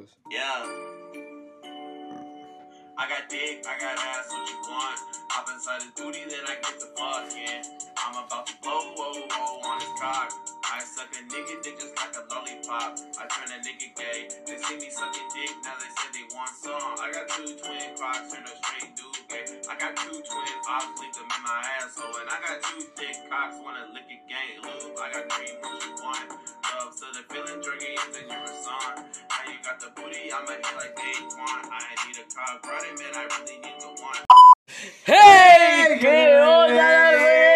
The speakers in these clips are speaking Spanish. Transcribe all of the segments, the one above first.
Yeah. I got dick, I got ass, what you want? Hop inside his booty, then I get to fucking. I'm about to blow, on his cock. I suck a nigga dick just like a lollipop. I turn a nigga gay, they see me sucking dick, now they say they want some. I got 2 twin cocks, turn a straight dude gay. I got 2 twin ops, leave them in my asshole. And I got 2 thick cocks, wanna lick a gang lube. I got 3, what you want? Love, so the feeling, drinking, and you're a son. Now you got the booty, I'ma hit like Daquan. I need a cock, brother, man, I really need the one. ¡Hey! ¿Qué onda,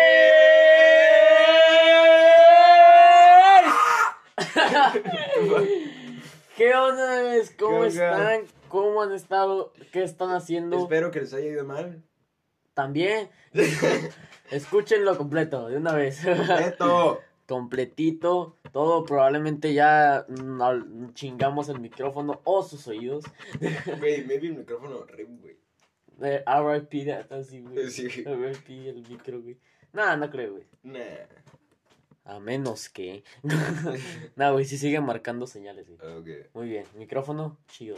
güey? ¿Qué onda, bebés? ¿Cómo están? ¿Cómo han estado? ¿Qué están haciendo? Espero que les haya ido mal. También. Escúchenlo completo, de una vez. Completo. Completito. Todo probablemente ya chingamos el micrófono o sus oídos. Güey, maybe el micrófono RIP, güey. R.I.P. así, güey. Sí. R.I.P. el micro, güey. Nah, no creo, güey. Nah. A menos que... No, güey, sí siguen marcando señales, güey. Ok. Muy bien, micrófono, chido.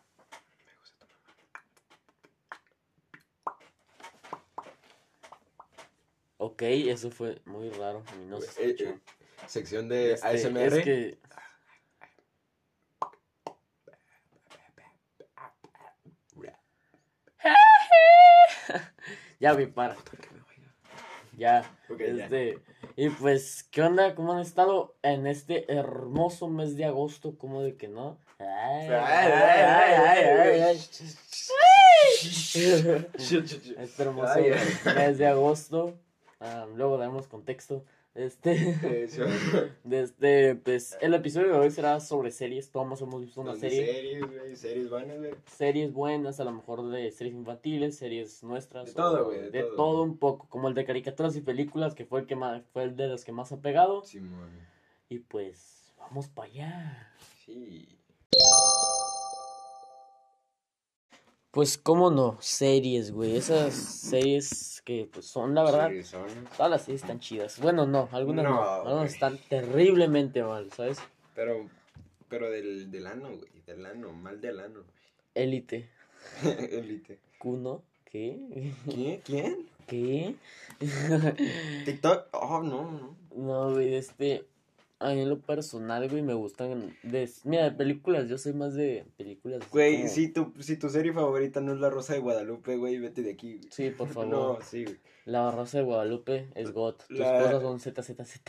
Ok, eso fue muy raro. A mí no se escuchó. Sección de ASMR. Es que... Ya, güey, para. Ya, Okay, Y pues, ¿qué onda? ¿Cómo han estado en este hermoso mes de agosto? ¿Cómo de que no? Este hermoso mes de agosto. Luego daremos contexto. Pues, el episodio de hoy será sobre series. Todos hemos visto una serie. Series, güey. Series buenas, güey. Series buenas, a lo mejor de series infantiles, series nuestras. De todo, güey. De todo un poco. Como el de caricaturas y películas, que fue el de los que más ha pegado. Simón. Y pues, vamos para allá. Sí. Pues, ¿cómo no? Series, güey. Esas series que pues, son, la verdad, todas las series están chidas. Bueno, no, algunas no. Algunas están terriblemente mal, ¿sabes? Pero del ano, güey. Del ano, mal del ano. Élite. Élite. ¿Kuno? ¿Qué? ¿Qué? ¿Quién? ¿Qué? TikTok. Oh, no. No, güey, a mí en lo personal, güey, me gustan mira, de películas, yo soy más de películas. Güey, como... si tu serie favorita no es La Rosa de Guadalupe, güey, vete de aquí, güey. Sí, por favor. No, sí, güey. La Rosa de Guadalupe es God. Tus cosas son ZZZ.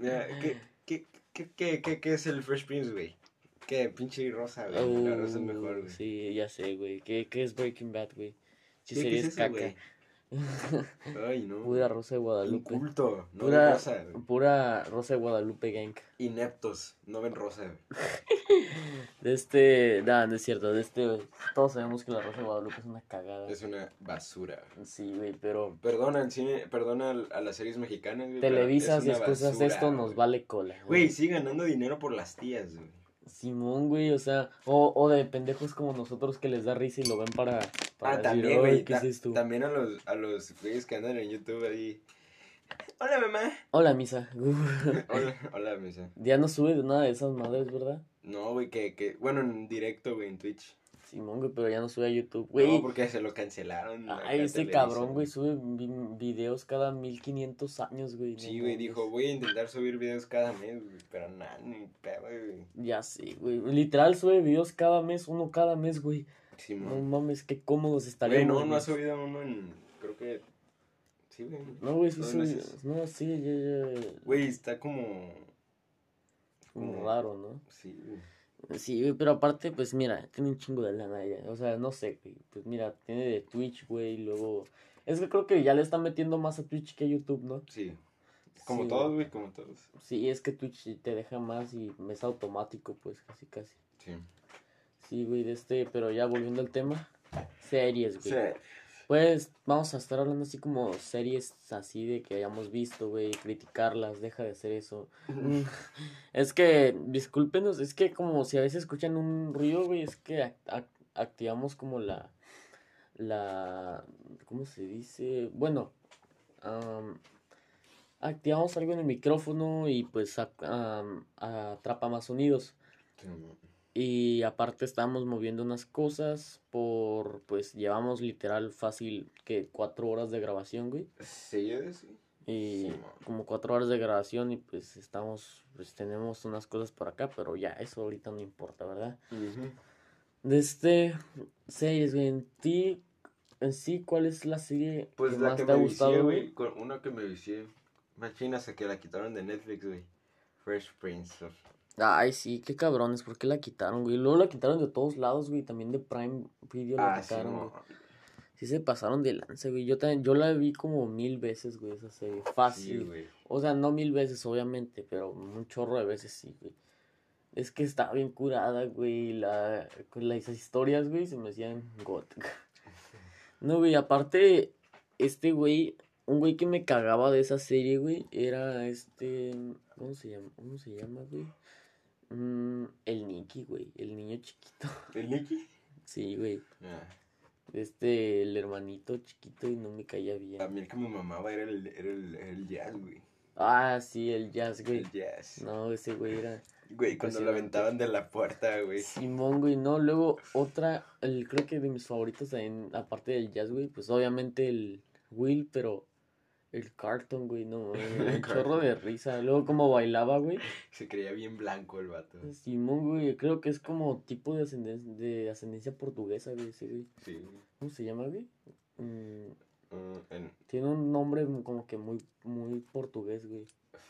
¿Qué es el Fresh Prince, güey? ¿Qué? Pinche Rosa, güey. La Rosa es mejor, güey. Sí, ya sé, güey. ¿Qué es Breaking Bad, güey? ¿Qué es eso, caca. Güey? Ay, no. Pura Rosa de Guadalupe. Inculto, no pura, ven Rosa, güey. Pura Rosa de Guadalupe gang. Ineptos, no ven Rosa, güey. No es cierto. Todos sabemos que la Rosa de Guadalupe es una cagada. Es una basura, güey. Sí, güey, pero... Perdona al cine, perdona a las series mexicanas, güey. Televisas y es excusas esto nos vale cola. Güey, sigue ganando dinero por las tías, güey. Simón, güey, o sea, o de pendejos como nosotros que les da risa y lo ven para también, decir, güey, ¿qué haces tú? También a los güeyes que andan en YouTube ahí. Hola, mamá. Hola, misa. Hola, misa. Ya no sube de nada de esas madres, ¿verdad? No, güey, bueno, en directo, güey, en Twitch. Simón, güey, pero ya no sube a YouTube, güey. No, porque se lo cancelaron. Ay, este cabrón, güey, sube videos cada 1500 años, güey. Sí, güey, dijo, voy a intentar subir videos cada mes, güey, pero nada, ni pedo, güey. Ya sí, güey, literal sube videos cada mes, uno cada mes, güey. Sí, no mames, qué cómodos estaríamos. Güey, no ha subido uno en, creo que, sí, güey. No, güey, sí subió, no, sí, ya. Güey, está como raro, ¿no? Sí, güey. Sí, güey, pero aparte, pues mira, tiene un chingo de lana ella. O sea, no sé, güey. Pues mira, tiene de Twitch, güey, y luego... Es que creo que ya le están metiendo más a Twitch que a YouTube, ¿no? Sí. Como todos, güey, como todos. Sí, es que Twitch te deja más y es automático, pues, casi. Sí. Sí, güey, pero ya volviendo al tema. Series, güey. Sí. Pues vamos a estar hablando así como series así de que hayamos visto, güey, criticarlas, deja de hacer eso. Es que, discúlpenos, es que como si a veces escuchan un ruido, güey, es que activamos como la, ¿cómo se dice? Bueno, activamos algo en el micrófono y pues atrapa más sonidos. Y aparte estábamos moviendo unas cosas pues llevamos literal fácil que 4 horas de grabación, güey. Sí, sí. Y Sí, como 4 horas de grabación y pues tenemos unas cosas por acá, pero ya, eso ahorita no importa, ¿verdad? Series, güey, en sí, ¿cuál es la serie Pues que la más que te ha me gustado, vicié, güey? güey, con una que me vicié. Machina, hasta que la quitaron de Netflix, güey. Fresh Prince of... Ay, sí, qué cabrones, ¿por qué la quitaron, güey? Luego la quitaron de todos lados, güey, también de Prime Video la Ah, sí, quitaron, güey. no. Sí se pasaron de lanza, güey. Yo la vi como 1000 veces, güey, esa serie. Sí, Fácil. güey. O sea, no 1000 veces, obviamente, pero un chorro de veces sí, güey. Es que estaba bien curada, güey. Con las historias, güey, se me hacían got. No, güey, aparte, un güey que me cagaba de esa serie, güey, era ¿cómo se llama? ¿Cómo se llama, güey? El Nicky, güey, el niño chiquito. ¿El Nicky? Sí, güey. Ah, El hermanito chiquito y no me caía a bien. mí el que me mamaba era el Jazz, güey. Ah, sí, el Jazz, güey. El Jazz. No, ese güey era Güey, cuando lo impresionante. aventaban de la puerta, güey. Simón, güey, no, luego creo que de mis favoritos también, aparte del Jazz, güey, pues obviamente el Will, pero el Carlton, güey, no, un chorro de risa. Luego como bailaba, güey. Se creía bien blanco el vato. Simón, güey, creo que es como tipo de ascendencia portuguesa, güey, ese güey. Sí, güey. ¿Cómo se llama, güey? Mm, En... Tiene un nombre como que muy, muy portugués, güey.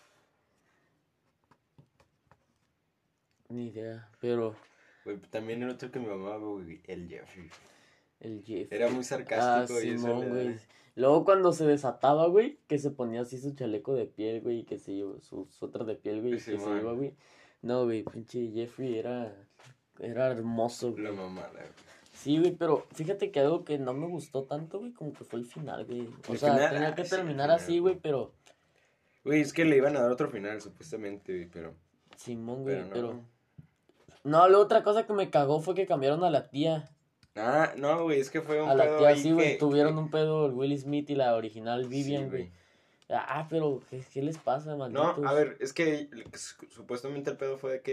Ni idea, pero Güey, también el otro que me mamaba, güey, el Jeffrey. el Jeff. Era muy sarcástico y eso Simón, le güey. daba- Luego cuando se desataba, güey, que se ponía así su chaleco de piel, güey, y que se iba, su suéter de piel, güey, y que se Simón. iba, güey. No, güey, pinche Jeffrey era hermoso, La güey. mamada, güey. Sí, güey, pero fíjate que algo que no me gustó tanto, güey, como que fue el final, güey. O El sea, final, tenía que sí, el terminar final, así, güey, pero Güey, es que le iban a dar otro final, supuestamente, güey, pero... Simón, güey, no. pero... No, la otra cosa que me cagó fue que cambiaron a la tía. Ah, no, güey, es que fue un A la pedo tía, ahí sí, güey, que... tuvieron un pedo el Will Smith y la original Sí, Vivian, güey. Ah, pero ¿qué les pasa, No, malditos? a ver, es que supuestamente el pedo fue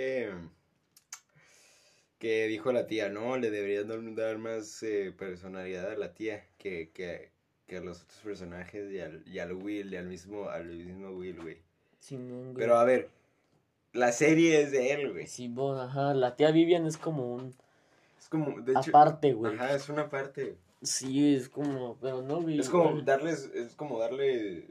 que dijo la tía, no, le deberían dar más personalidad a la tía que a los otros personajes y al Will, y al mismo Will, güey. Simón, güey. Pero a ver, la serie es de él, güey. Simón, ajá, la tía Vivian es como un Es como, de hecho... aparte, güey. Ajá, es una parte. Sí, es como, pero no, güey. Es como igual. darle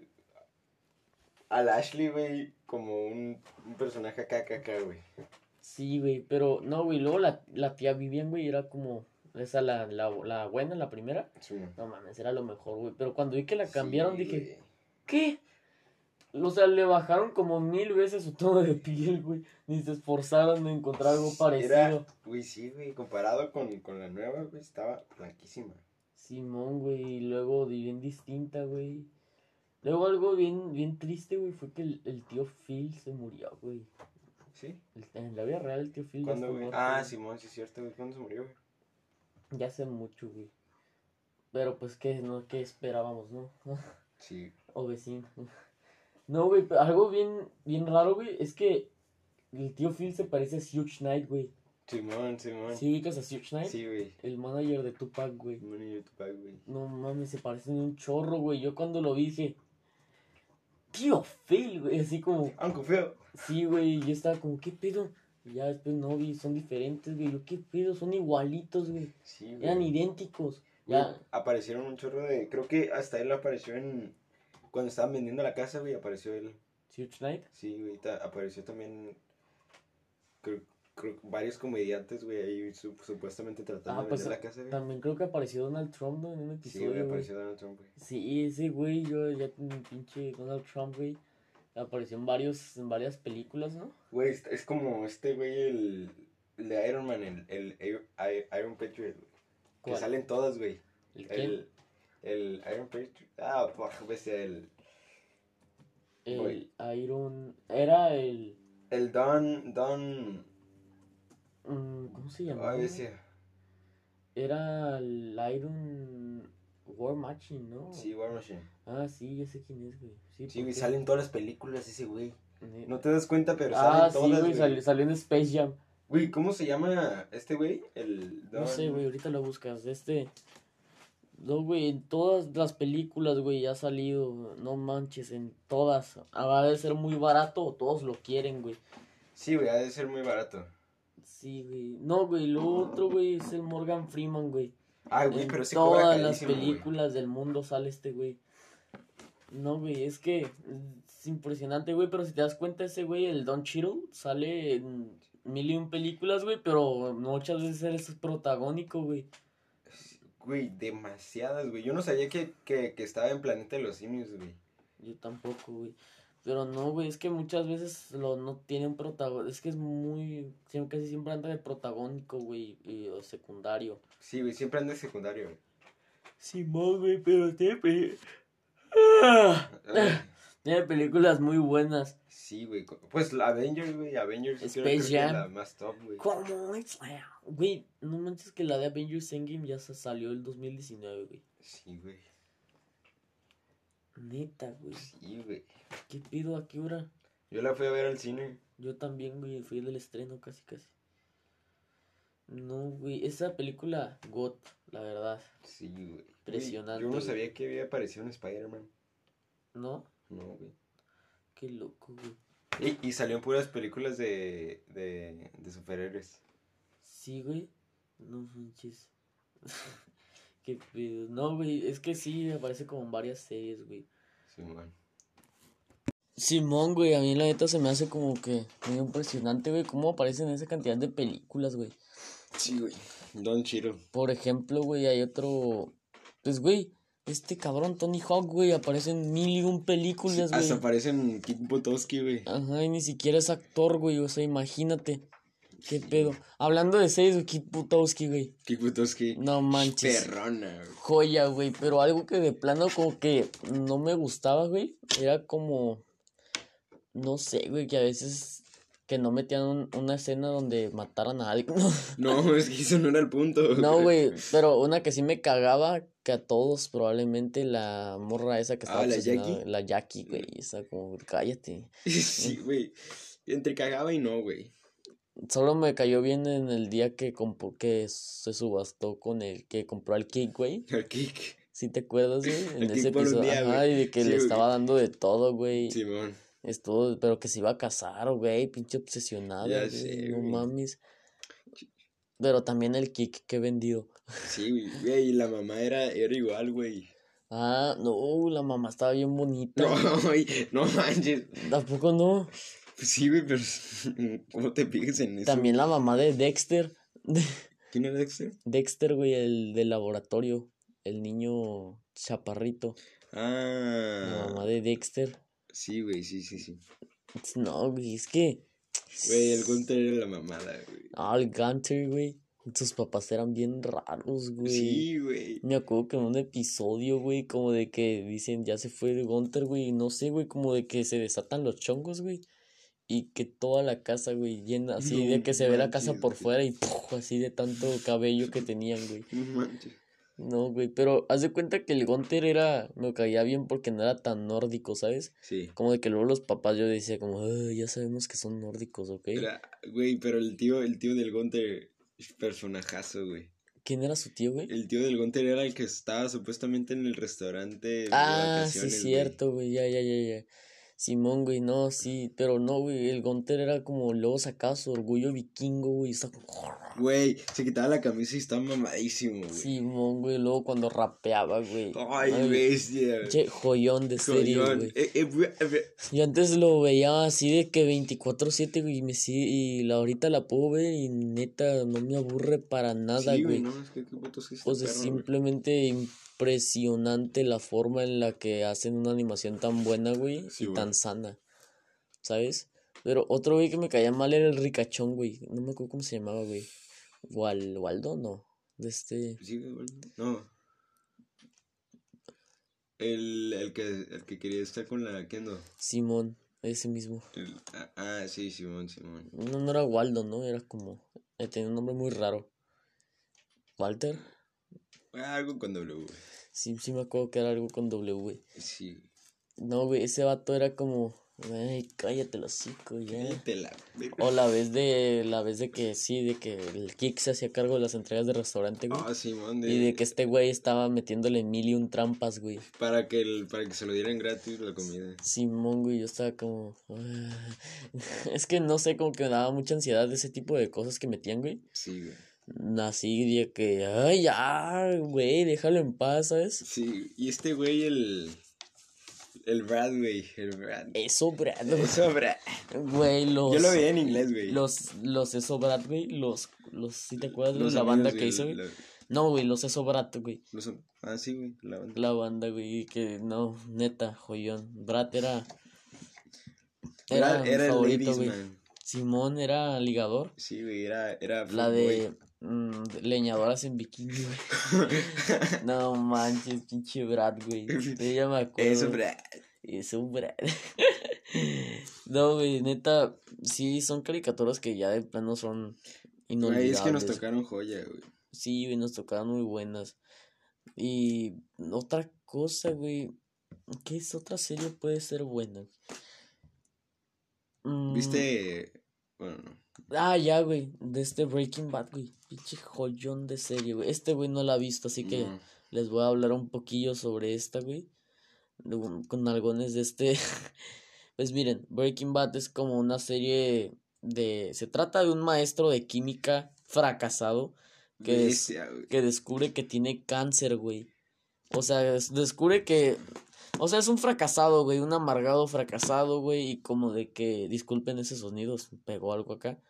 al Ashley, güey, como un personaje acá, güey. Sí, güey, pero no, güey, luego la tía Vivian, güey, era como esa la buena, la primera. Sí, No mames, era lo mejor, güey. Pero cuando vi que la sí, cambiaron, dije, güey. ¿qué? O sea, le bajaron como 1000 veces su tono de piel, güey. Ni se esforzaron en encontrar algo parecido. Güey, sí, güey, comparado con la nueva, güey, estaba blanquísima. Simón, güey, y luego bien distinta, güey. Luego algo bien triste, güey, fue que el tío Phil se murió, güey. ¿Sí? En la vida real el tío Phil ya ¿Cuándo, está güey? muerto, Ah, güey. Simón, sí es cierto, güey. ¿Cuándo se murió, güey? Ya hace mucho, güey. Pero pues, ¿qué esperábamos, no? Sí. O vecino. No, güey, pero algo bien raro, güey, es que el tío Phil se parece a Suge Knight, güey. Simón. ¿Sí ubicas a Suge Knight? Sí, güey. El manager de Tupac, güey. Money in Tupac, güey. No mames, se parecen un chorro, güey. Yo cuando lo vi dije, tío Phil, güey, así como, Uncle Phil. sí, güey, yo estaba como, ¿qué pedo? Y ya después no, vi, son diferentes, güey. Yo, ¿qué pedo? Son igualitos, güey. Sí, güey. Eran idénticos. Güey, Ya, aparecieron un chorro de... Creo que hasta él apareció en... Cuando estaban vendiendo la casa, güey, apareció él. Suge Knight. Sí, güey, apareció también... Creo varios comediantes, güey, ahí supuestamente tratando de Pues vender la casa, güey. también creo que apareció Donald Trump, ¿no? En un Sí, episodio, güey, güey. apareció Donald Trump, güey. Sí, ese güey, yo ya mi pinche Donald Trump, güey. Apareció en varias películas, ¿no? Güey, es como este güey, el de Iron Man, Iron Patriot, güey. Que ¿Cuál? salen todas, güey. ¿El quién? El Iron Patriot. Ah, bestia, güey. Era el... El Don... ¿Cómo se llamaba? Ay, bestia. Era el Iron War Machine, ¿no? Sí, War Machine. Ah, sí, ya sé quién es, güey. Sí, Sí, güey, porque- salen en todas las películas ese güey. Ne- No te das cuenta, pero Ah, salen sí, todas, güey, salió en Space Jam. Güey, ¿cómo se llama este güey? El No Don... sé, güey, ahorita lo buscas. No, güey, en todas las películas, güey, ha salido. No manches, en todas. Va a ser muy barato o todos lo quieren, güey. Sí, güey, ha de ser muy barato. Sí, güey. No, güey, lo otro, güey, es el Morgan Freeman, güey. Ay, güey, En pero ese cobra todas las carísimo, güey. películas del mundo sale este güey. No, güey, es que es impresionante, güey, pero si te das cuenta, ese güey, el Don Cheadle, sale en mil y un películas, güey, pero muchas veces es protagónico, güey. Güey, demasiadas, güey. Yo no sabía que estaba en Planeta de los Simios, güey. Yo tampoco, güey. Pero no, güey, es que muchas veces no tienen protagónico. Es que es muy. Casi siempre anda de protagónico, güey, o secundario. Sí, güey, siempre anda de secundario, güey. Simón, güey, pero Ay, tiene películas muy buenas. sí, güey. Pues Avengers, güey. Avengers Space creo que es Jam. la más top, güey. ¿Cómo? Güey, no manches que la de Avengers Endgame ya salió el 2019, güey. Sí, güey. Neta, güey. Sí, güey. ¿Qué pido? ¿A qué hora? Yo la fui a ver al cine. Yo también, güey, fui del estreno casi. No, güey, esa película, God, la verdad. Sí, güey. Impresionante, Yo no güey. sabía que había aparecido un Spider-Man. ¿No? No, güey. Qué loco, güey. Y salió en puras películas de superhéroes. Sí, güey. No manches. Qué pedo. No, güey, es que sí, aparece como en varias series, güey. Sí, man. Simón, güey, a mí la neta se me hace como que muy impresionante, güey, cómo aparecen esa cantidad de películas, güey. Sí, güey. Don Cheadle. Por ejemplo, güey, hay otro... Pues, güey, este cabrón Tony Hawk, güey, aparece en mil y un películas, güey. Hasta aparecen Kick Butowski, güey. Ajá, y ni siquiera es actor, güey, o sea, imagínate. Qué pedo. Hablando de series, güey, Kid Butowski, güey. Kick Butowski. No manches. Perrona, güey. Joya, güey, pero algo que de plano como que no me gustaba, güey, era como... No sé, güey, que a veces que no metían una escena donde mataran a alguien. No, es que eso no era el punto. No, güey, pero una que sí me cagaba, que a todos probablemente la morra esa que estaba ¿la obsesionada, Jackie? la Jackie, güey, esa como, cállate. Sí, güey. Entre cagaba y no, güey. Solo me cayó bien en el día que se subastó con el que compró al Kick, güey. El Kick. ¿Sí te acuerdas, güey? En El ese Kick por un episodio, día, ajá, güey. y de que Sí, le güey. estaba dando de todo, güey. Simón. Estuvo, pero que se iba a casar, güey, pinche obsesionada, Ya güey, sé, no güey. mames. Pero también el Kick que he vendido. Sí, güey, y la mamá era igual, güey. Ah, no, la mamá estaba bien bonita. No, güey, no manches. Tampoco no. Pues sí, güey, pero ¿cómo te piques en eso? También la mamá de Dexter. ¿Quién era Dexter? Dexter, güey, el del laboratorio. El niño chaparrito. La mamá Ah, de Dexter. sí, güey, sí. No, güey, es que... Güey, el Gunter era la mamada, güey. Ah, el Gunter, güey. Sus papás eran bien raros, güey. Sí, güey. Me acuerdo que en un episodio, güey, como de que dicen, ya se fue el Gunter, güey, y no sé, güey, como de que se desatan los chongos, güey, y que toda la casa, güey, llena, así No de que se ve la casa manches, por güey. fuera y ¡puf! Así de tanto cabello que tenían, güey. No manches. No, güey, pero haz de cuenta que el Gunter me caía bien porque no era tan nórdico, ¿sabes? Sí. Como de que luego los papás yo decía como, ya sabemos que son nórdicos, ¿ok? Güey, pero el tío del Gunter es personajazo, güey. ¿Quién era su tío, güey? El tío del Gunter era el que estaba supuestamente en el restaurante de Ah, sí, vacaciones, cierto, güey, ya. Simón, güey, no, sí, pero no, güey, el Gunter era como, luego sacaba su orgullo vikingo, güey, está como... Güey, se quitaba la camisa y estaba mamadísimo, güey. Simón, güey, luego cuando rapeaba, güey. Ay, bestia. Che, joyón de serie, Joyón. güey. Yo antes lo veía así de que 24/7, güey, y ahorita la puedo ver y neta no me aburre para nada, Sí, güey. güey, no, es que qué putos que está O sea, perro, güey. simplemente impresionante la forma en la que hacen una animación tan buena, güey, Sí, y güey. tan sana, ¿sabes? Pero otro güey que me caía mal era el ricachón, güey. No me acuerdo cómo se llamaba, güey. Waldo, no. Sí, güey, no. El que quería estar con la Kendo. Simón, ese mismo. Sí, Simón. No era Waldo, ¿no? Era como... tenía un nombre muy raro. ¿Walter? Algo con W, güey. Sí me acuerdo que era algo con W, güey. Sí. No, güey, ese vato era como... Ay, cállate el hocico ya. Cállate la verga. O la vez de que sí, de que el Kik se hacía cargo de las entregas de restaurante, güey. Ah, Simón, Y de que este güey estaba metiéndole 1001 trampas, güey. para que se lo dieran gratis la comida. Simón, güey, yo estaba como... Es que no sé, como que me daba mucha ansiedad de ese tipo de cosas que metían, güey. Sí, güey. Así de que, ay, ya, güey, déjalo en paz, ¿sabes? Sí, y este güey, el Brad, güey, el Brad. Eso, Brad. Eso, Brad. Güey, los... Yo lo veía en inglés, güey. Los Eso, Brad, güey, ¿sí te acuerdas, güey? Los La amigos, banda güey, que hizo, güey. No, güey, los Eso, Brad, güey. Sí, güey, la banda. La banda, güey, que no, neta, joyón. Brad era Brad mi era el favorito, ladies güey. man. Simón era ligador. Sí, güey, era La fuckboy. de leñadoras en bikini, güey. No manches, pinche Brad, güey. Ya me acuerdo. Eso, Brad. Eso, Brad. No, güey, neta, sí, son caricaturas que ya de plano son Güey, inolvidables. es que nos tocaron joya, güey. Sí, güey, nos tocaron muy buenas. Y otra cosa, güey, ¿qué es otra serie puede ser buena? ¿Viste? Bueno, no. Ya, güey, de este Breaking Bad, güey. Pinche joyón de serie, güey. Este güey no la ha visto, así que No. les voy a hablar un poquillo sobre esta, güey. Con algones de este. Pues miren, Breaking Bad es como una serie de... Se trata de un maestro de química fracasado Bestia, güey. que descubre que tiene cáncer, güey. O sea, descubre que... O sea, es un fracasado, güey, un amargado fracasado, güey, y como de que... Disculpen ese sonido, pegó algo acá.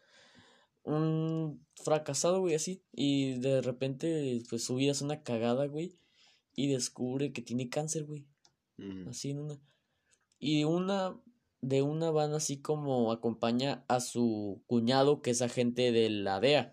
Un fracasado, güey, así. Y de repente, pues su vida es una cagada, güey. Y descubre que tiene cáncer, güey. Ujú. Así en una. Y de una van así como acompaña a su cuñado, que es agente de la DEA.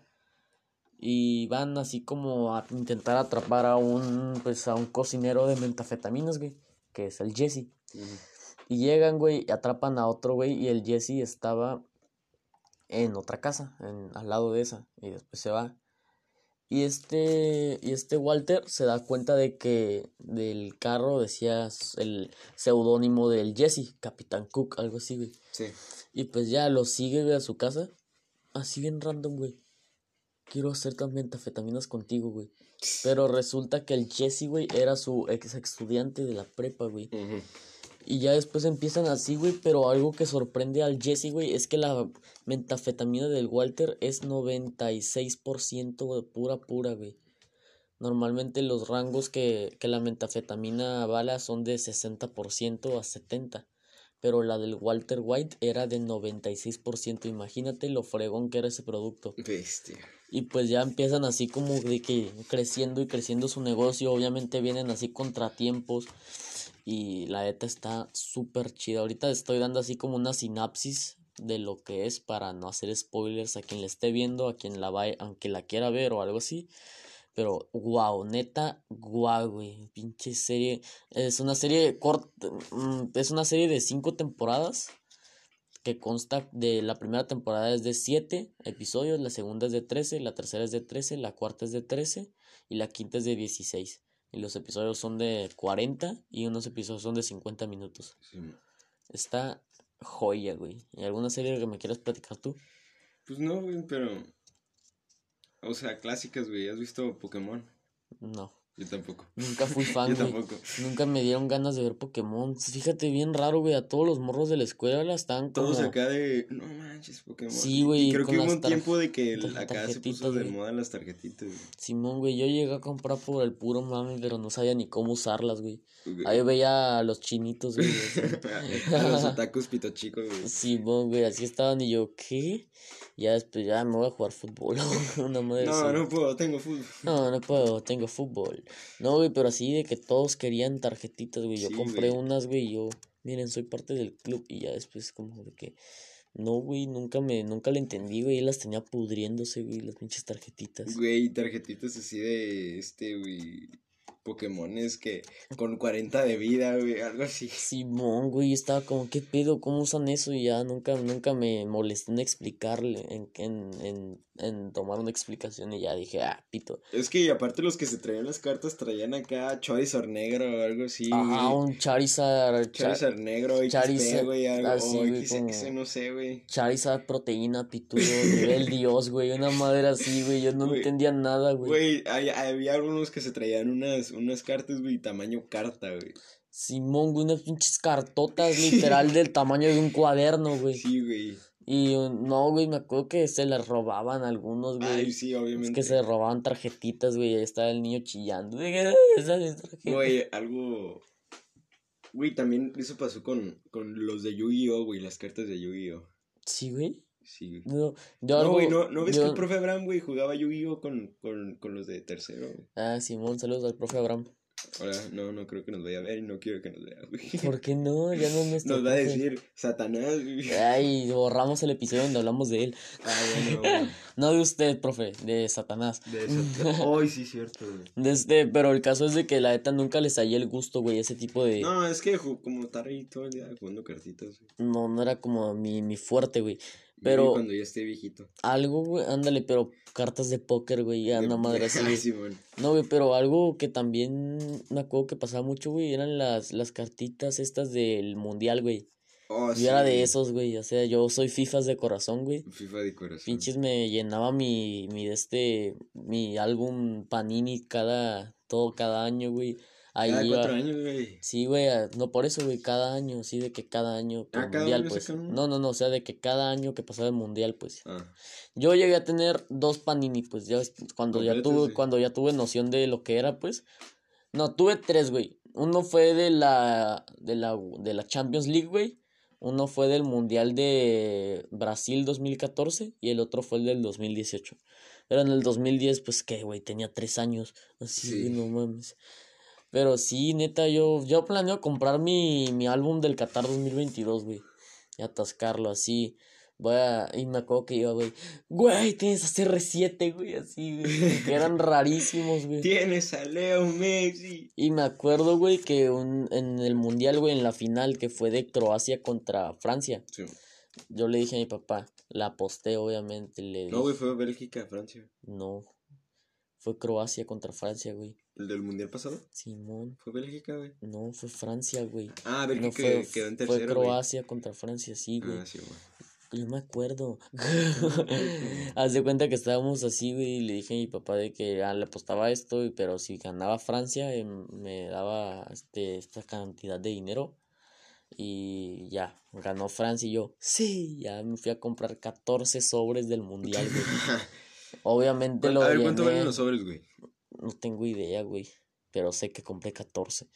Y van así como a intentar atrapar a pues a un cocinero de metafetaminas, güey. Que es el Jesse. Ujú. Y llegan, güey, y atrapan a otro, güey. Y el Jesse estaba en otra casa, al lado de esa. Y después se va. Y este Walter se da cuenta de que del carro decía el seudónimo del Jesse, Capitán Cook, algo así, güey. Sí. Y pues ya lo sigue, güey, a su casa. Así bien random, güey. Quiero hacer también metafetaminas contigo, güey. Pero resulta que el Jesse, güey, era su ex estudiante de la prepa, güey. Ujú. Y ya después empiezan así, güey, pero algo que sorprende al Jesse, güey, es que la metafetamina del Walter es 96% de pura, güey. Normalmente los rangos que la metafetamina avala son de 60% a 70%, pero la del Walter White era de 96%. Imagínate lo fregón que era ese producto. Bestia. Y pues ya empiezan así como de que creciendo y creciendo su negocio. Obviamente vienen así contratiempos. Y la neta está súper chida. Ahorita estoy dando así como una sinapsis de lo que es para no hacer spoilers a quien la esté viendo, a quien aunque la quiera ver o algo así. Pero wow, neta, wow, güey. Pinche serie. Es una serie corta. Es una serie de 5 temporadas. Que consta de la primera temporada es de 7 episodios, la segunda es de 13, la tercera es de 13, la cuarta es de 13 y la quinta es de 16. Y los episodios son de 40 y unos episodios son de 50 minutos. Sí. Está joya, güey. ¿Y alguna serie que me quieras platicar tú? Pues no, güey, pero... O sea, clásicas, güey. ¿Has visto Pokémon? No. Yo tampoco. Nunca fui fan, Yo güey. tampoco. Nunca me dieron ganas de ver Pokémon. Fíjate, bien raro, güey. A todos los morros de la escuela están como... Todos acá de... No manches, Pokémon. Sí, güey, Y creo con que hubo las un tiempo de que las acá se puso tarjetitas, de güey. moda las tarjetitas, güey. Simón, güey, yo llegué a comprar por el puro mame, pero no sabía ni cómo usarlas, güey. Ok. Ahí veía a los chinitos, güey. así. A los otakus pito chico, güey. Simón, güey, así estaban y yo, ¿qué? Ya después ya me voy a jugar fútbol. Una madre No, así. no puedo, tengo fútbol. No puedo, tengo fútbol. No, güey, pero así de que todos querían tarjetitas, güey. Yo Sí, compré güey. unas, güey, y yo, miren, soy parte del club. Y ya después como de que, no, güey, nunca le entendí, güey. Y las tenía pudriéndose, güey, las pinches tarjetitas. Güey, tarjetitas así de güey. Pokémones que con 40 de vida, güey, algo así. Simón, güey, estaba como, ¿qué pedo? ¿Cómo usan eso? Y ya nunca me molesté en explicarle, en tomar una explicación y ya dije, pito. Es que y aparte los que se traían las cartas traían acá Charizard negro o algo así, Ajá, güey. un Charizard, Charizard negro, XP, Charizard, güey, algo, así, o güey, XX, como no sé, güey. Charizard proteína, pitudo, nivel Dios, güey, una madre así, güey, yo no Güey, entendía nada, güey. Güey, había algunos que se traían unas cartas, güey, tamaño carta, güey. Simón, güey, unas pinches cartotas literal del tamaño de un cuaderno, güey. Sí, güey. Y no, güey, me acuerdo que se las robaban algunos, güey. Ay, sí, Es obviamente. que se robaban tarjetitas, güey, ahí estaba el niño chillando. Esas tarjetas. Güey, algo... Güey, también eso pasó con los de Yu-Gi-Oh, güey, las cartas de Yu-Gi-Oh. Sí, güey. Sí, güey. No, No, güey, ¿no ves que el profe Abraham, güey, jugaba Yu-Gi-Oh con los de tercero, güey? Simón, saludos al profe Abraham. Ahora, no creo que nos vaya a ver y no quiero que nos vea, güey. ¿Por qué no? Ya no es nuestro Nos va a profe. decir Satanás, güey. Ay, borramos el episodio donde hablamos de él. Bueno, güey. No de usted, profe, de Satanás. De Satanás. Ay, sí, cierto, güey. Pero el caso es de que la neta nunca les hallé el gusto, güey, ese tipo de... No, es que como estar ahí todo el día jugando cartitas, güey. No era como mi fuerte, güey. Pero Pero cuando ya esté viejito. algo, güey, ándale, pero cartas de póker, güey, ya una madre así, güey. Sí, bueno. No, güey, pero algo que también me acuerdo que pasaba mucho, güey, eran las cartitas estas del mundial, güey. Oh, Yo era de esos, güey, o sea, yo soy FIFAs de corazón, güey. FIFA de corazón. Pinches me llenaba mi álbum Panini cada año, güey. Ahí Cada iba. 4 años, güey. Sí, güey, no por eso, güey, cada año, sí, de que cada año que el ¿Cada mundial, año pues. sacan uno? No, o sea, de que cada año que pasaba el mundial, pues. Ah. Yo llegué a tener 2 Panini, pues, ya Completos, sí. cuando ya tuve noción de lo que era, pues. No, tuve 3, güey. Uno fue de la Champions League, güey. Uno fue del Mundial de Brasil 2014 y el otro fue el del 2018. Pero en el 2010, pues, ¿qué, güey? Tenía 3 años. Así, Sí. güey, no mames. Pero sí, neta, yo planeo comprar mi álbum del Qatar 2022, güey. Y atascarlo así. Y me acuerdo que iba, güey, tienes a CR7, güey, así, güey. Que eran rarísimos, güey. Tienes a Leo Messi. Y me acuerdo, güey, que en el mundial, güey, en la final que fue de Croacia contra Francia. Sí. Yo le dije a mi papá, la aposté, obviamente, No, güey, fue Bélgica, Francia. No, fue Croacia contra Francia, güey. ¿El del mundial pasado? Simón. Fue Bélgica, güey. No, fue Francia, güey. Ah, Bélgica No fue, quedó en fue tercero, Croacia contra Francia, sí, güey. Ah, sí, güey. Yo me acuerdo. Haz de cuenta que estábamos así, güey, y le dije a mi papá de que le apostaba esto, pero si ganaba Francia, me daba esta cantidad de dinero. Y ya, ganó Francia y yo, sí, ya me fui a comprar 14 sobres del mundial, güey. Obviamente lo A ver, ¿cuánto llené. valen los sobres, güey? No tengo idea, güey, pero sé que compré 14.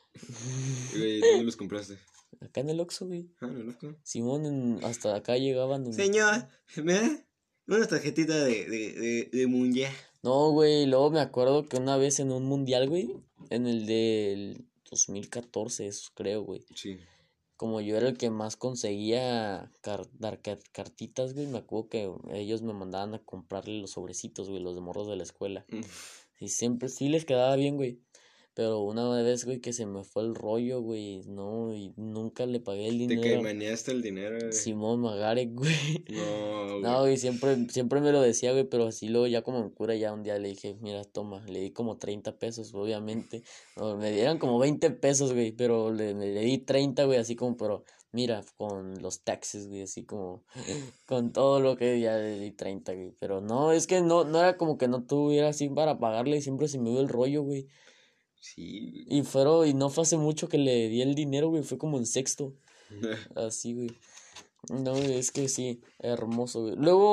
Güey, ¿dónde los compraste? Acá en el Oxxo, güey. Ah, no, loco. Simón, hasta acá llegaban. Señor, ¿me da una tarjetita de mundial? No, güey, luego me acuerdo que una vez en un mundial, güey, en el del 2014, eso creo, güey. Sí. Como yo era el que más conseguía dar cartitas, güey, me acuerdo que ellos me mandaban a comprarle los sobrecitos, güey, los de morros de la escuela. Y siempre sí les quedaba bien, güey. Pero una vez, güey, que se me fue el rollo, güey, no, y nunca le pagué el dinero. Te caimaneaste el dinero, güey. Simón Magarek, güey. No, güey. No, güey, siempre me lo decía, güey, pero así luego ya como en cura ya un día le dije, mira, toma, le di como 30 pesos, obviamente. No, me dieron como 20 pesos, güey, pero le di 30, güey, así como, pero mira, con los taxes, güey, así como, con todo lo que ya le di 30, güey. Pero no, es que no era como que no tuviera así para pagarle y siempre se me dio el rollo, güey. Sí, güey. Y no fue hace mucho que le di el dinero, güey, fue como en sexto. Así, güey. No, es que sí, hermoso, güey. Luego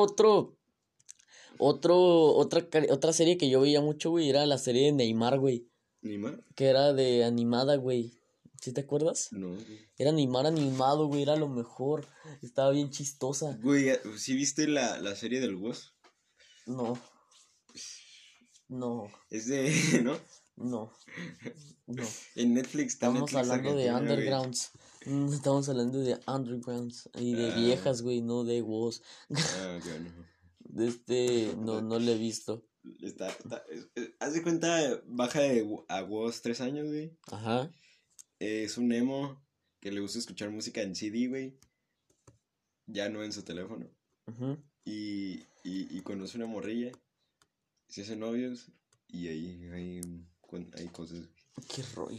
otra serie que yo veía mucho, güey, era la serie de Neymar, güey. ¿Neymar? Que era de animada, güey. ¿Sí te acuerdas? No, güey. Era Neymar animado, güey, era lo mejor. Estaba bien chistosa. Güey, ¿sí viste la serie del Woz? No. Es de, ¿no? No. En Netflix está Estamos Netflix hablando de Argentina, güey. undergrounds. Estamos hablando de undergrounds y de viejas, güey, no de Woz. Ah, bueno. No lo he visto. Haz de cuenta, baja a Woz 3 años, güey. Ajá. Es un emo que le gusta escuchar música en CD, güey. Ya no en su teléfono. Ujú. Y conoce una morrilla. Se hacen novios. Y hay cosas. Qué rollo.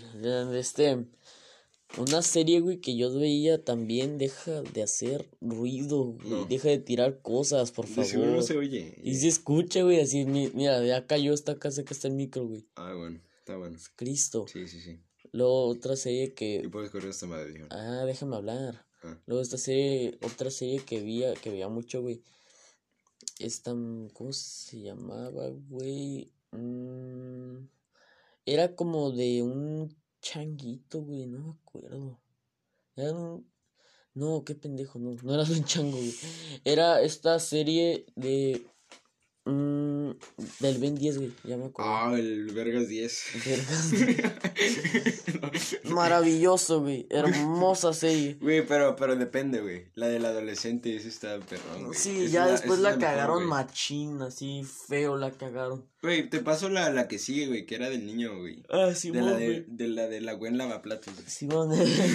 Una serie, güey, que yo veía también, deja de hacer ruido, güey. No. Deja de tirar cosas, por De seguro no favor. se oye. Y se escucha, güey, así, mira, ya cayó esta casa que está el micro, güey. Ah, bueno, está bueno. Cristo. Sí. Luego otra serie Y que... puedes correr esta maldición. Ah, déjame hablar. Ah. Luego otra serie que veía mucho, güey. ¿Cómo se llamaba, güey? Era como de un changuito, güey, no me acuerdo. Era un... No, qué pendejo, no era de un chango, güey. Era esta serie del Ben 10, güey, ya me acuerdo. Ah, el Vergas 10. Vergas. Maravilloso, güey. Hermosa serie. Güey, pero depende, güey. La del adolescente, esa está perrón, güey. Sí, Esa ya es después esa la es mejor, cagaron güey. machín, así feo la cagaron. Güey, te paso la que sigue, güey, que era del niño, güey. Ah, De la Simón, güey. de la buen lavaplatos. Simón,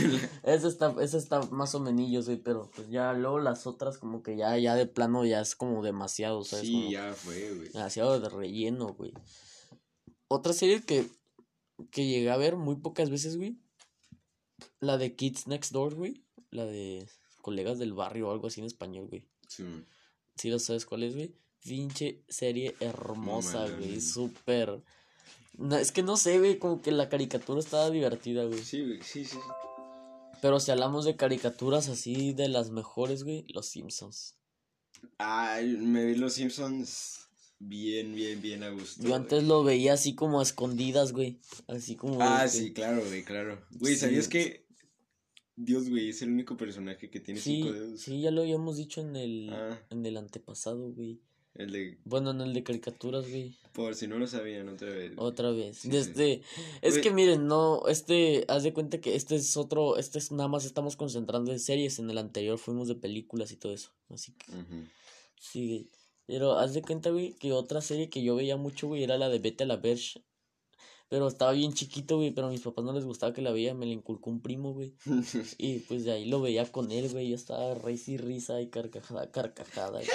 esa está más o menos, güey, pero pues ya luego las otras como que ya de plano ya es como demasiado, ¿sabes? Sí, Como ya fue, güey. demasiado de relleno, güey. Otra serie que llegué a ver muy pocas veces, güey. La de Kids Next Door, güey. La de Colegas del Barrio o algo así en español, güey. Sí, man. ¿Sí lo sabes cuál es, güey? Pinche serie hermosa, No, güey. man. Súper. No, es que no sé, güey, como que la caricatura estaba divertida, güey. Sí, güey, sí. Pero si hablamos de caricaturas así de las mejores, güey, Los Simpsons. Ay, me vi los Simpsons bien a gusto. Yo antes lo veía así como a escondidas, güey. Así como de Ah, que- sí, claro, güey, claro. Güey, Sí. ¿sabías que Dios, güey, es el único personaje que tiene 5 dedos? Sí, ya lo habíamos dicho en Ah. el antepasado, güey. El de, Bueno, en el de caricaturas, güey. por si no lo sabían, otra vez. Otra vez. Sí, Es Güey. que miren, no, haz de cuenta que nada más estamos concentrando en series. En el anterior fuimos de películas y todo eso. Así que, Ujú. sí, güey. Pero haz de cuenta, güey, que otra serie que yo veía mucho, güey, era la de Vete a la Verge. Pero estaba bien chiquito, güey, pero a mis papás no les gustaba que la veía, me la inculcó un primo, güey. Y pues de ahí lo veía con él, güey, yo estaba risa y risa y carcajada. Güey.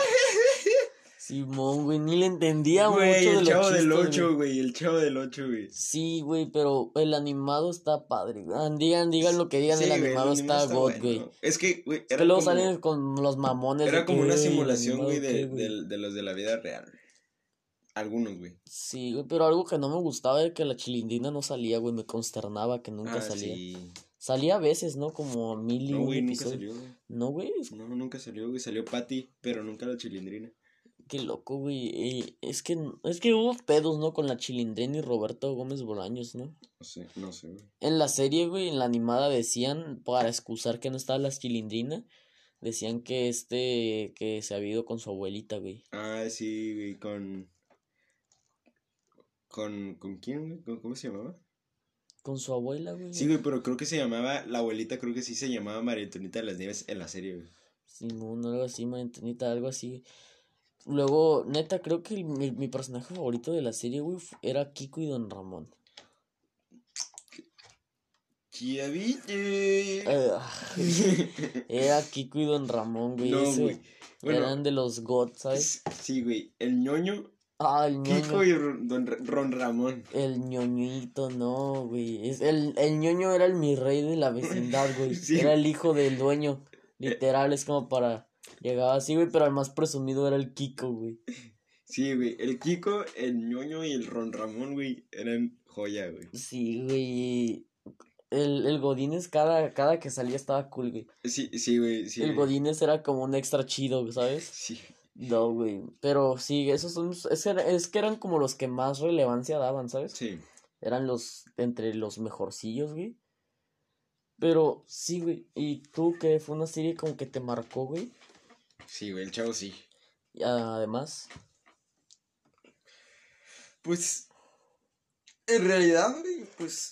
Simón, güey, ni le entendía Güey, mucho de el los chavo del chistes, 8, güey, el chavo del 8, güey. Sí, güey, pero el animado está padre. Digan lo que digan, Sí, el güey, animado está God, bueno. güey. Es que, güey, Es que luego salen con los mamones era de como que, una "Ey, el simulación, güey, animado, ¿qué, güey?". de los de la vida real. Algunos, güey. Sí, güey, pero algo que no me gustaba era que la Chilindrina no salía, güey, me consternaba que nunca Ah, salía. sí. Salía a veces, ¿no? Como 1000 y No, un güey, nunca episodio. salió, güey. No, güey, No, nunca salió, güey. Salió Patty, pero nunca la Chilindrina. qué loco, güey. Es que hubo pedos, ¿no? Con la Chilindrina y Roberto Gómez Bolaños, ¿no? No sé, güey. En la serie, güey, en la animada decían, para excusar que no estaba la Chilindrina, decían que que se había ido con su abuelita, güey. Ah, sí, güey, ¿con quién, güey? ¿Cómo se llamaba? Con su abuela, güey. Sí, güey, pero creo que se llamaba, la abuelita creo que sí se llamaba María Antonieta de las Nieves en la serie, güey. Simón, algo así, Mantenita, algo así. Luego, neta, creo que mi personaje favorito de la serie, güey, era Kiko y Don Ramón. ¡Chiavite! Era Kiko y Don Ramón, güey. No, güey. Bueno, Eran de los gods, ¿sabes? sí, güey. El ñoño, Ah, el ñoño. Kiko y Ron Ramón. El ñoñito, no, güey. El ñoño era mi rey de la vecindad, güey. Sí. Era el hijo del dueño. Literal, es como para. Llegaba así, güey, pero el más presumido era el Kiko, güey. Sí, güey. El Kiko, el ñoño y el Ron Ramón, güey, eran joya, güey. Sí, güey. El Godínez cada que salía estaba cool, güey. Sí, güey, sí. El güey. Godínez era como un extra chido, ¿sabes? Sí. No, güey. Pero sí, es que eran como los que más relevancia daban, ¿sabes? Sí. Eran entre los mejorcillos, güey. Pero sí, güey. ¿Y tú qué? ¿Fue una serie como que te marcó, güey? Sí, güey, el chavo sí. Y además, Pues, en realidad, güey, pues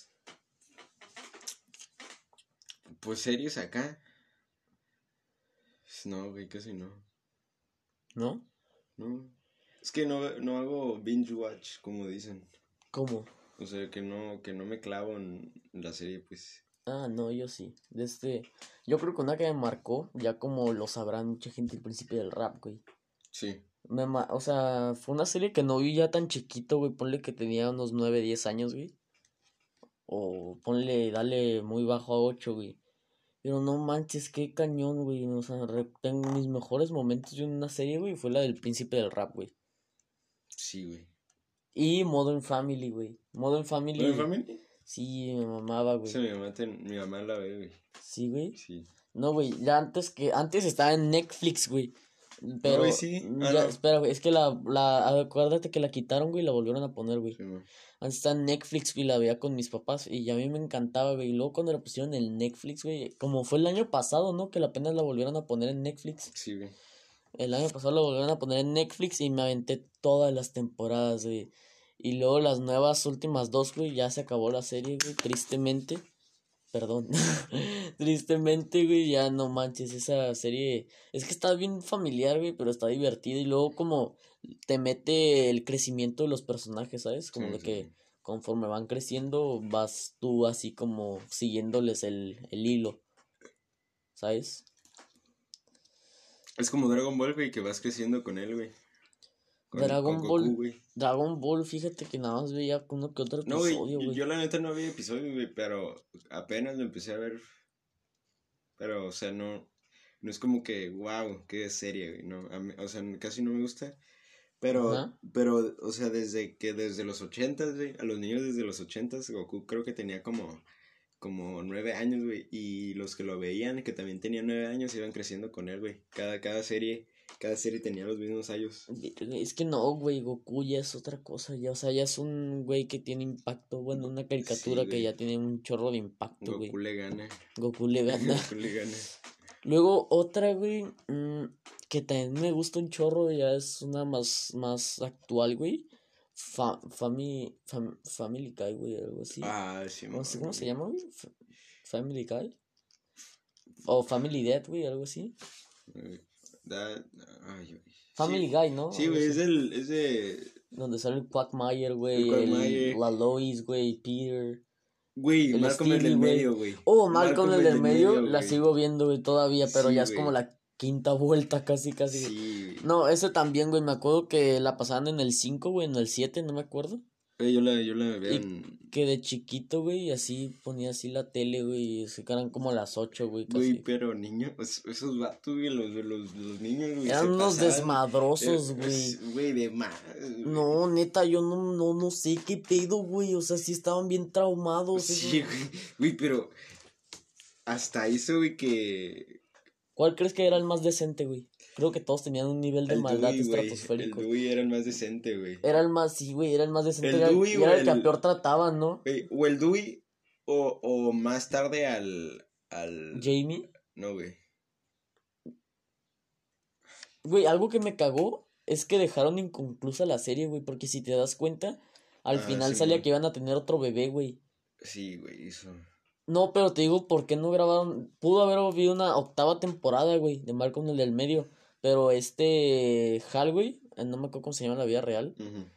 series acá. No, güey, casi no. ¿no? No. Es que no hago binge watch, como dicen. ¿Cómo? O sea, que no me clavo en la serie, pues. Ah, no, yo sí. Yo creo que una que me marcó, ya como lo sabrán mucha gente, el principio del rap, güey. Sí. O sea, fue una serie que no vi ya tan chiquito, güey. Ponle que tenía unos 9, 10 años, güey. O dale muy bajo a 8, güey. Pero no manches, qué cañón, güey. O sea, tengo mis mejores momentos de una serie, güey. Fue la del príncipe del rap, güey. Sí, güey. Y Modern Family, güey. Modern Family. ¿Modern Family? Sí, me mamaba, güey. Sí, mi mamá la ve, güey. Sí, güey. Sí. No, güey, ya antes estaba en Netflix, güey. Pero, güey, sí. ya, no. espera, güey, es que acuérdate que la quitaron, güey, y la volvieron a poner, güey. Sí, güey. Antes estaba en Netflix, güey, la veía con mis papás, y a mí me encantaba, güey. Y luego cuando la pusieron en Netflix, güey, como fue el año pasado, ¿no? Que apenas la volvieron a poner en Netflix. Sí, güey. El año pasado la volvieron a poner en Netflix y me aventé todas las temporadas, güey. Y luego las nuevas últimas 2, güey, ya se acabó la serie, güey, tristemente. Perdón. Tristemente, güey, ya no manches, esa serie. Es que está bien familiar, güey, pero está divertida. Y luego como te mete el crecimiento de los personajes, ¿sabes? Como Sí, de sí, que sí. conforme van creciendo, vas tú así como siguiéndoles el hilo, ¿sabes? Es como Dragon Ball, güey, que vas creciendo con él, güey. Con Dragon Goku, Ball, güey. Dragon Ball, fíjate que nada más veía uno que otro No, güey, episodio, güey. yo la neta no vi episodio, güey, pero apenas lo empecé a ver. Pero, o sea, no es como que, wow, qué serie, güey, no. O sea, casi no me gusta. Ajá. Pero, o sea, desde los 80s, güey, a los niños desde los 80s, Goku creo que tenía como 9 años, güey. Y los que lo veían, que también tenían 9 años, iban creciendo con él, güey. Cada serie tenía los mismos años. Es que no, güey, Goku ya es otra cosa, ya, o sea, ya es un güey que tiene impacto, bueno, una caricatura Sí, que güey. ya tiene un chorro de impacto, güey. Goku le gana. Goku le gana. Goku le gana. Luego otra, güey, que también me gusta un chorro, ya es una más actual, güey. Family Guy, güey, algo así. Ah, sí, No sé cómo se güey. llama, güey. Family Guy. O Family Dead, güey, algo así. Ay, güey. Family Sí, Guy, ¿no? sí, Algo güey, así. es de... Donde sale el Quagmire, El güey, Quagmire. la Lois, güey, Peter, Güey, el Malcolm el Stewie, del güey. medio, güey. Oh, Malcolm el del medio, la güey. sigo viendo, güey, todavía, pero Sí, ya es como güey. la quinta vuelta casi, güey. Sí, güey. No, ese también, güey, me acuerdo que la pasaban en el 5, güey, en el 7, no me acuerdo. Yo la veo Y en... que de chiquito, güey, así ponía así la tele, güey, y se quedaran como a las 8, güey, Güey, casi. pero niños, esos vatos, güey, los niños, güey, Eran se unos pasaban, desmadrosos, güey. Güey, de más. No, neta, yo no sé qué pedo, güey, o sea, sí estaban bien traumados. Sí, esos. güey, pero hasta eso, güey, que... ¿Cuál crees que era el más decente, güey? Creo que todos tenían un nivel de El maldad Dewey, güey, el estratosférico. Dewey era el más decente, güey. Era el más, sí, güey, era el más decente. El Era, Dewey y o era el que el- a peor trataban, ¿no? Güey, o el Dewey o más tarde al... Jamie. No, güey. Güey, algo que me cagó es que dejaron inconclusa la serie, güey. Porque si te das cuenta, al final sí, salía man. que iban a tener otro bebé, güey. Sí, güey, eso. No, pero te digo, ¿por qué no grabaron? Pudo haber habido una octava temporada, güey, de Malcolm el del medio. Pero Hal, güey, no me acuerdo cómo se llama en la vida real. Ujú.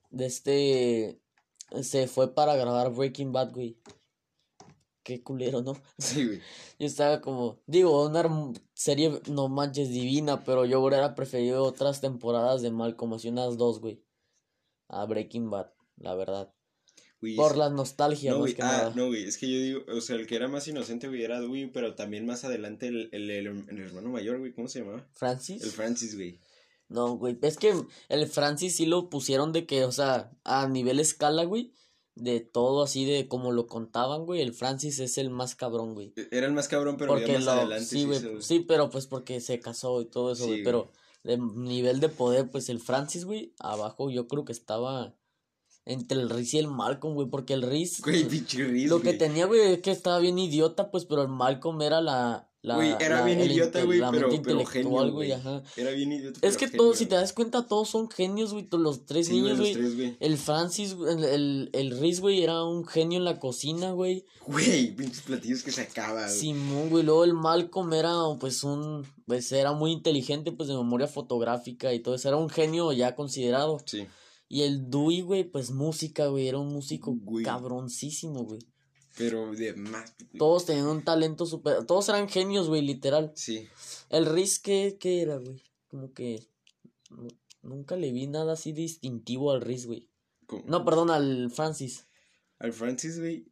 Se fue para grabar Breaking Bad, güey. Qué culero, ¿no? Sí, güey. Yo estaba como, digo, una serie no manches divina, pero yo hubiera preferido otras temporadas de Malcolm, así unas 2, güey, a Breaking Bad, la verdad. Güey, Por es- la nostalgia, No, más güey, que nada. no, güey, es que yo digo, o sea, el que era más inocente, güey, era Dewey, pero también más adelante el hermano mayor, güey, ¿cómo se llamaba? ¿Francis? El Francis, güey. No, güey, es que el Francis sí lo pusieron de que, o sea, a nivel escala, güey, de todo así de como lo contaban, güey, el Francis es el más cabrón, güey. Era el más cabrón, pero ya Porque más adelante sí, güey, hizo- sí, pero pues porque se casó y todo eso, Sí, güey, güey. pero de nivel de poder, pues el Francis, güey, abajo yo creo que estaba entre el Riz y el Malcolm, güey, porque el Riz, Güey, pinche Riz, lo que güey. tenía, güey, es que estaba bien idiota, pues, pero el Malcolm era Güey, era bien idiota, güey, la pero mente intelectual, genio, güey, güey. ajá. Era bien idiota, Es pero que genio, todos, si te güey. das cuenta, todos son genios, güey, los tres Sí, güey, niños, los güey. tres, güey. El Francis, el Riz, güey, era un genio en la cocina, güey. Güey, pinches platillos que sacaba, güey. Simón, güey, luego el Malcolm era, pues era muy inteligente, pues de memoria fotográfica y todo eso, era un genio ya considerado. Sí, Y el Dewey, güey, pues música, güey, era un músico Güey. cabroncísimo, güey. pero de más. Todos tenían un talento súper, todos eran genios, güey, literal. Sí. El Riz, ¿qué era, güey? Como que nunca le vi nada así distintivo al Riz, güey. ¿Cómo? No, perdón, al Francis. Al Francis, güey.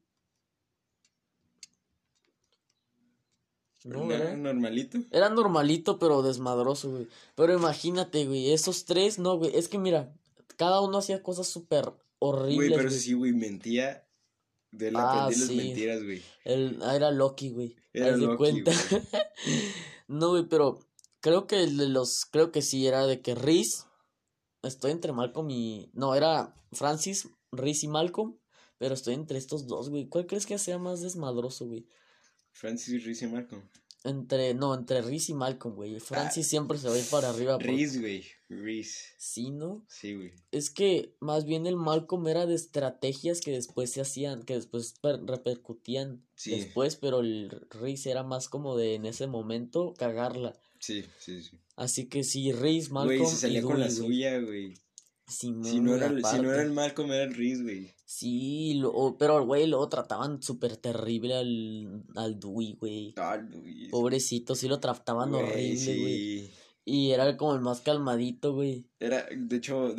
No, Era ¿verdad? normalito. Era normalito, pero desmadroso, güey. Pero imagínate, güey, esos tres, no, güey. Es que mira, cada uno hacía cosas súper Güey, horribles, pero güey. sí, güey, mentía. De él Ah, aprendí las sí. mentiras, güey. Era Loki, güey. Era Haz de Loki, cuenta. güey. No, güey, pero creo que creo que sí era de que Reese, estoy entre Malcolm y, no, era Francis, Reese y Malcolm, pero estoy entre estos dos, güey. ¿Cuál crees que sea más desmadroso, güey? Francis, Reese y Malcolm. Entre Reese y Malcolm, güey. Francis siempre se va a ir para arriba. Reese, güey. Reese. Sí, ¿no? Sí, güey. Es que más bien el Malcolm era de estrategias que después se hacían, que después repercutían Sí. después, pero el Reese era más como de en ese momento cagarla. Sí, sí, sí. Así que sí, Reese, Malcolm Güey, se salía y con la Dewey, güey. suya, güey. Simón, Si no era el aparte. Malcolm, era el Reese, güey. Sí, pero güey, luego trataban súper terrible al Dewey, güey. Ah, güey. Pobrecito, sí lo trataban Güey, horrible, güey. sí. Y era como el más calmadito, güey. Era, de hecho,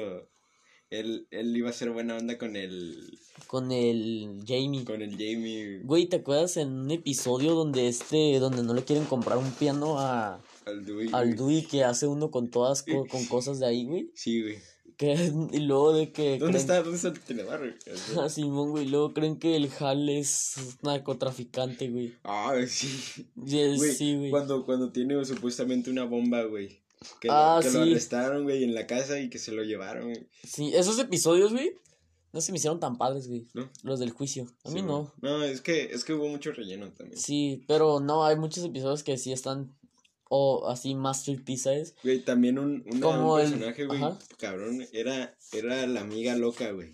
él iba a ser buena onda con el Con el Jamie. Jamie, Güey, ¿te acuerdas en un episodio donde donde no le quieren comprar un piano al Dewey. al güey. Dewey que hace uno con todas con cosas de ahí, güey? Sí, güey. Y luego de que ¿Dónde está el tenedor, güey? Ah, Simón, güey, luego creen que el Hal es narcotraficante, güey. Ah, sí. Güey, sí, güey. Cuando tiene supuestamente una bomba, güey. Que Ah, lo sí. arrestaron, güey, en la casa y que se lo llevaron, güey. Sí, esos episodios, güey, no se me hicieron tan padres, güey. ¿No? Los del juicio. A mí Sí, no. güey. No, es que hubo mucho relleno también. Sí, pero no, hay muchos episodios que sí están así masterpiece, ¿sabes? Güey, también un Como el- personaje, güey, ajá. cabrón, era la amiga loca, güey.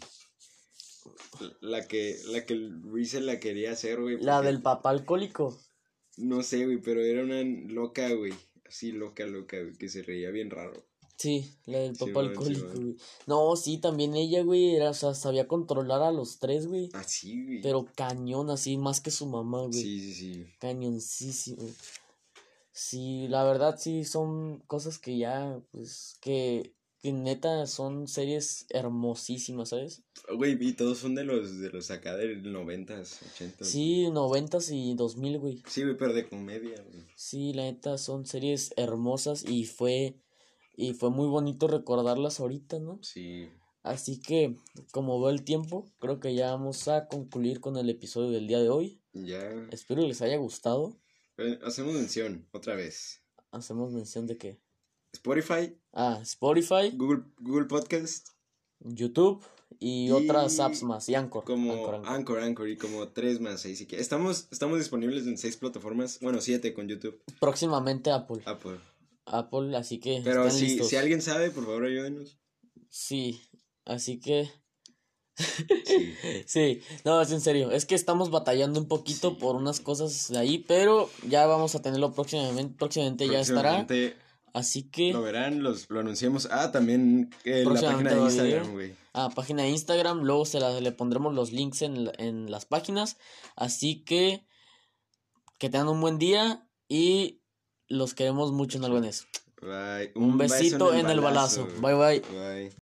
La que Reese la quería hacer, güey. La porque- del papá alcohólico. No sé, güey, pero era una loca, güey. Así loca, güey, que se reía bien raro. Sí, la del papá Simón, alcohólico, Simón. güey. No, sí, también ella, güey, o sea, sabía controlar a los tres, güey. Así, güey. Pero cañón, así, más que su mamá, güey. Sí, sí, sí. Cañoncísimo. Sí, la verdad sí son cosas que ya, pues, que neta son series hermosísimas, ¿sabes? Güey, y todos son de los acá del 90s, 80s. Sí, 90s y 2000, güey. Sí, güey, pero de comedia, güey. Sí, la neta son series hermosas y fue muy bonito recordarlas ahorita, ¿no? Sí. Así que, como veo el tiempo, creo que ya vamos a concluir con el episodio del día de hoy. Ya. Espero les haya gustado. Hacemos mención, otra vez. Hacemos mención de que Spotify, Spotify, Google Podcast, YouTube y otras apps más. Y Anchor. como Anchor. Anchor y como 3 más 6. Estamos disponibles en 6 plataformas. Bueno, 7 con YouTube. Próximamente Apple. Apple. Así que Pero estén listos. si alguien sabe, por favor ayúdenos. Sí, así que Sí. sí, no, es en serio, es que estamos batallando un poquito Sí. por unas cosas de ahí, pero ya vamos a tenerlo próximamente ya estará, Próximamente así que lo verán, lo anunciamos. También la Próximamente página de va a Instagram, venir. güey. página de Instagram, luego le pondremos los links en las páginas, así que tengan un buen día y los queremos mucho en Albanés. Bye. Un besito en el balazo. Bye bye. Bye.